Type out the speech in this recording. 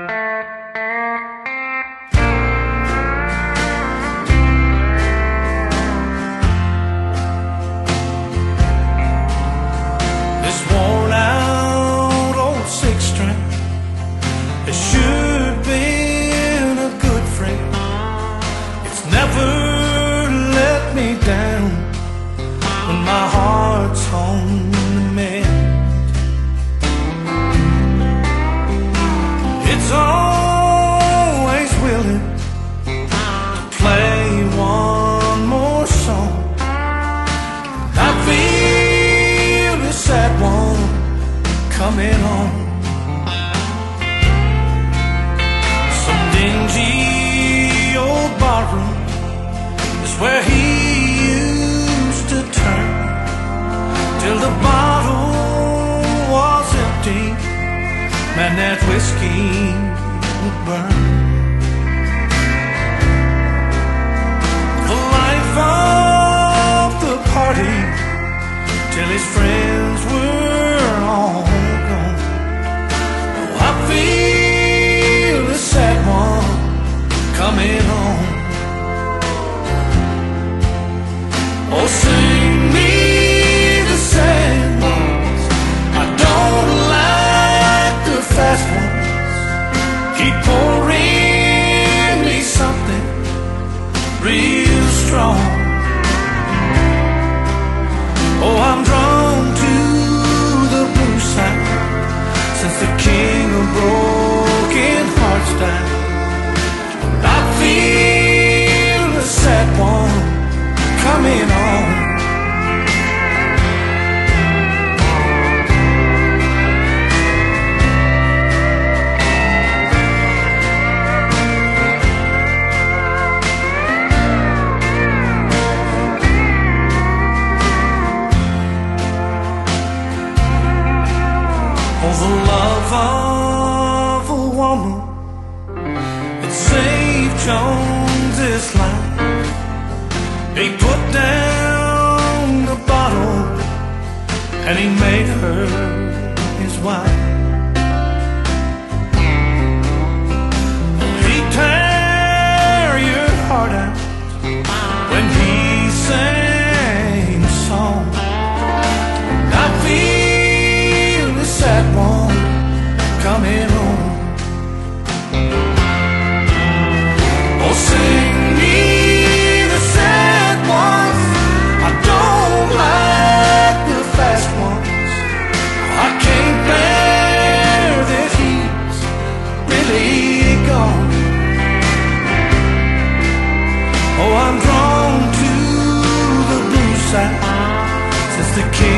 This worn out old six string has sure been a good friend. It's never let me down when my heart's on the mend. It's always willing to play one more song. I feel the sad one coming on. Some dingy old barroom is where he used to turn till the bottle was empty. Man, that whiskey would burn. The life of the party till his friends were all gone. Oh, I feel the sad one coming on. Oh, sing me the sad ones. I don't like the fast ones. Keep pouring me something real strong. Oh, I'm drawn to the blue side since the king of broken hearts died. I feel the sad one coming on. Oh, the love of a woman that saved Jones's life. He put down the bottle and he made her his wife. He'd tear your heart out when he sang a song. I feel the sad one coming on. Oh, sing me the sad ones. I don't like the fast ones. I can't bear that he's really gone. Oh, I'm drawn to the blue side since the king